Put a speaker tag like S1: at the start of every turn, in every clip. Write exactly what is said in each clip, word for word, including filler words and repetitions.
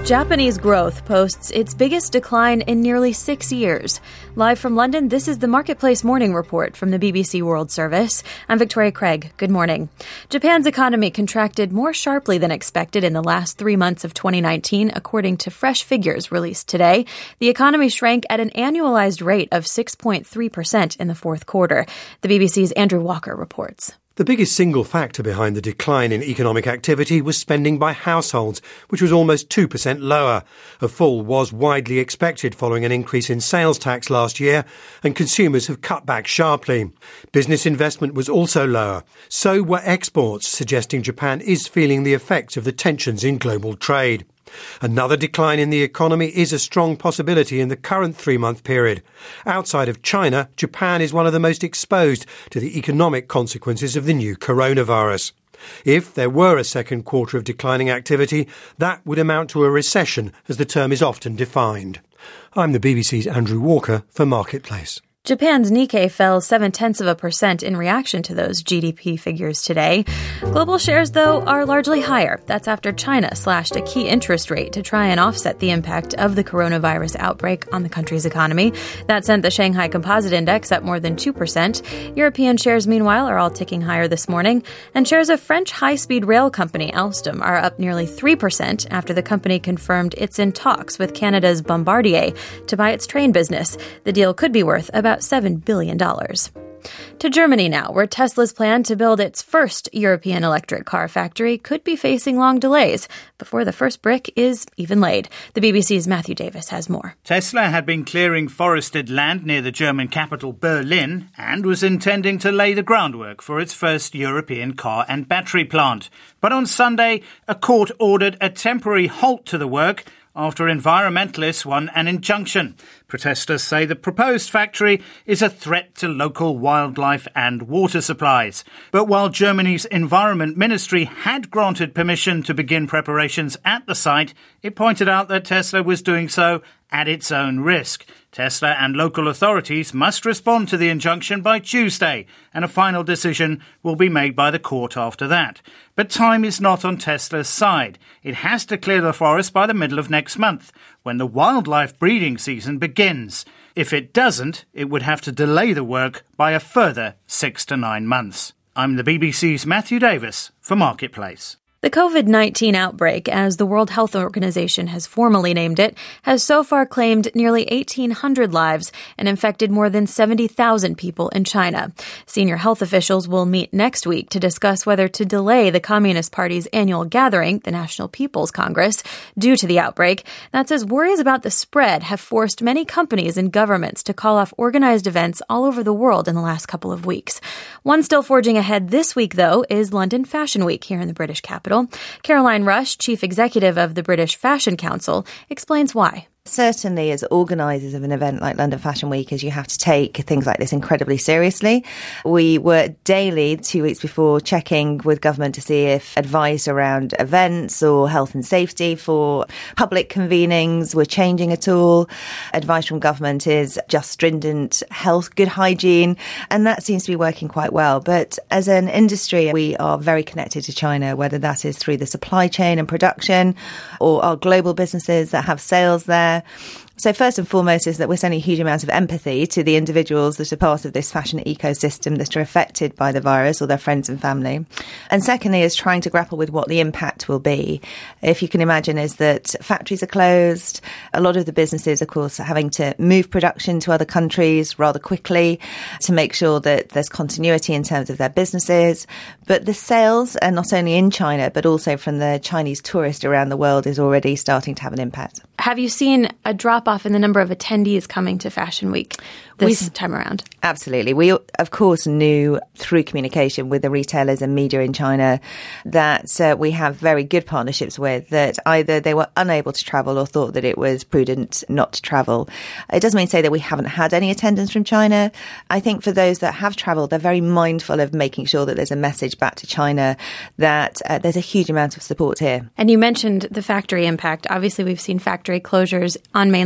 S1: Japanese growth posts its biggest decline in nearly six years. Live from London, this is the Marketplace Morning Report from the B B C World Service. I'm Victoria Craig. Good morning. Japan's economy contracted more sharply than expected in the last three months of twenty nineteen, according to fresh figures released today. The economy shrank at an annualized rate of six point three percent in the fourth quarter. The B B C's Andrew Walker reports.
S2: The biggest single factor behind the decline in economic activity was spending by households, which was almost two percent lower. A fall was widely expected following an increase in sales tax last year, and consumers have cut back sharply. Business investment was also lower. So were exports, suggesting Japan is feeling the effects of the tensions in global trade. Another decline in the economy is a strong possibility in the current three-month period. Outside of China, Japan is one of the most exposed to the economic consequences of the new coronavirus. If there were a second quarter of declining activity, that would amount to a recession, as the term is often defined. I'm the B B C's Andrew Walker for Marketplace.
S1: Japan's Nikkei fell seven-tenths of a percent in reaction to those G D P figures today. Global shares, though, are largely higher. That's after China slashed a key interest rate to try and offset the impact of the coronavirus outbreak on the country's economy. That sent the Shanghai Composite Index up more than two percent. European shares, meanwhile, are all ticking higher this morning. And shares of French high-speed rail company Alstom are up nearly three percent after the company confirmed it's in talks with Canada's Bombardier to buy its train business. The deal could be worth about seven billion dollars. To Germany now, where Tesla's plan to build its first European electric car factory could be facing long delays before the first brick is even laid. The B B C's Matthew Davis has more.
S3: Tesla had been clearing forested land near the German capital Berlin and was intending to lay the groundwork for its first European car and battery plant. But on Sunday, a court ordered a temporary halt to the work after environmentalists won an injunction. Protesters say the proposed factory is a threat to local wildlife and water supplies. But while Germany's Environment Ministry had granted permission to begin preparations at the site, it pointed out that Tesla was doing so at its own risk. Tesla and local authorities must respond to the injunction by Tuesday, and a final decision will be made by the court after that. But time is not on Tesla's side. It has to clear the forest by the middle of next month, when the wildlife breeding season begins. If it doesn't, it would have to delay the work by a further six to nine months. I'm the B B C's Matthew Davis for Marketplace.
S1: The COVID nineteen outbreak, as the World Health Organization has formally named it, has so far claimed nearly eighteen hundred lives and infected more than seventy thousand people in China. Senior health officials will meet next week to discuss whether to delay the Communist Party's annual gathering, the National People's Congress, due to the outbreak. That's as worries about the spread have forced many companies and governments to call off organized events all over the world in the last couple of weeks. One still forging ahead this week, though, is London Fashion Week here in the British capital. Caroline Rush, Chief Executive of the British Fashion Council, explains why.
S4: Certainly, as organisers of an event like London Fashion Week, is you have to take things like this incredibly seriously. We were daily, two weeks before, checking with government to see if advice around events or health and safety for public convenings were changing at all. Advice from government is just stringent health, good hygiene, and that seems to be working quite well. But as an industry, we are very connected to China, whether that is through the supply chain and production or our global businesses that have sales there. So first and foremost is that we're sending a huge amount of empathy to the individuals that are part of this fashion ecosystem that are affected by the virus or their friends and family. And secondly is trying to grapple with what the impact will be. If you can imagine is that factories are closed. A lot of the businesses, of course, are having to move production to other countries rather quickly to make sure that there's continuity in terms of their businesses. But the sales are not only in China, but also from the Chinese tourists around the world is already starting to have an impact.
S1: Have you seen a drop-off in the number of attendees coming to Fashion Week this we, time around?
S4: Absolutely. We, of course, knew through communication with the retailers and media in China that uh, we have very good partnerships with, that either they were unable to travel or thought that it was prudent not to travel. It doesn't mean to say that we haven't had any attendance from China. I think for those that have travelled, they're very mindful of making sure that there's a message back to China that uh, there's a huge amount of support here.
S1: And you mentioned the factory impact. Obviously, we've seen factory closures on mainland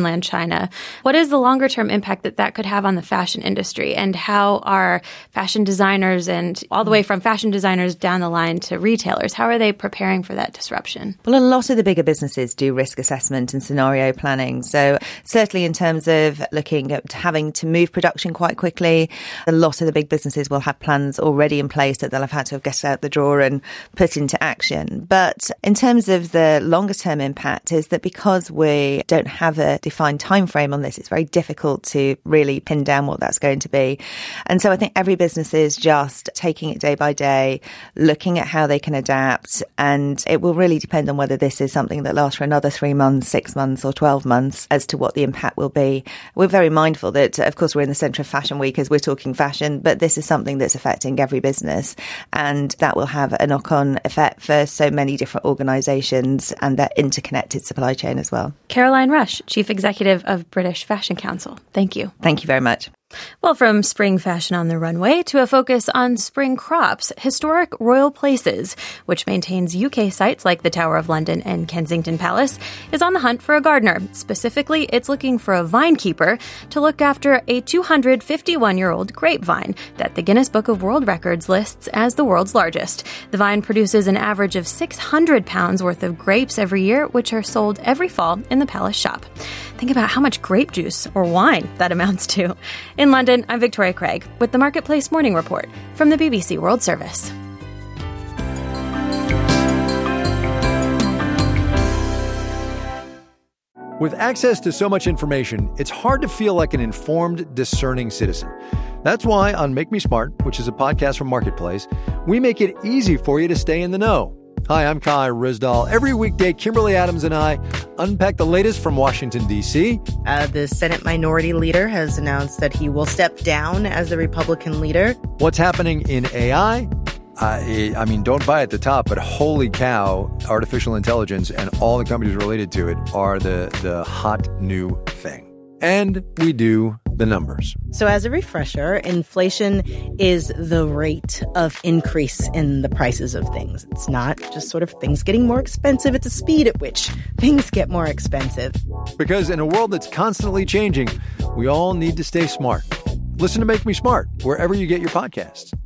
S1: mainland China. What is the longer-term impact that that could have on the fashion industry, and how are fashion designers, and all the way from fashion designers down the line to retailers, how are they preparing for that disruption?
S4: Well, a lot of the bigger businesses do risk assessment and scenario planning. So certainly in terms of looking at having to move production quite quickly, a lot of the big businesses will have plans already in place that they'll have had to have get out the drawer and put into action. But in terms of the longer term impact is that because we don't have a defined time frame on this, it's very difficult to really pin down what that's going to be. And so I think every business is just taking it day by day, looking at how they can adapt. And it will really depend on whether this is something that lasts for another three months, six months or twelve months as to what the impact will be. We're very mindful that, of course, we're in the centre of Fashion Week as we're talking fashion, but this is something that's affecting every business. And that will have a knock-on effect for so many different organisations and their interconnected supply chain as well.
S1: Caroline Rush, Chief Executive of British Fashion Council. Thank you.
S4: Thank you very much.
S1: Well, from spring fashion on the runway to a focus on spring crops, Historic Royal Places, which maintains U K sites like the Tower of London and Kensington Palace, is on the hunt for a gardener. Specifically, it's looking for a vine keeper to look after a two hundred fifty-one-year-old grapevine that the Guinness Book of World Records lists as the world's largest. The vine produces an average of six hundred pounds worth of grapes every year, which are sold every fall in the palace shop. Think about how much grape juice or wine that amounts to. In London, I'm Victoria Craig with the Marketplace Morning Report from the B B C World Service.
S5: With access to so much information, it's hard to feel like an informed, discerning citizen. That's why on Make Me Smart, which is a podcast from Marketplace, we make it easy for you to stay in the know. Hi, I'm Kai Rizdal. Every weekday, Kimberly Adams and I unpack the latest from Washington, D C.
S6: Uh, the Senate Minority Leader has announced that he will step down as the Republican leader.
S5: What's happening in A I? Uh, I mean, don't buy at the top, but holy cow, artificial intelligence and all the companies related to it are the, the hot new thing. And we do the numbers.
S6: So as a refresher, inflation is the rate of increase in the prices of things. It's not just sort of things getting more expensive. It's the speed at which things get more expensive.
S5: Because in a world that's constantly changing, we all need to stay smart. Listen to Make Me Smart wherever you get your podcasts.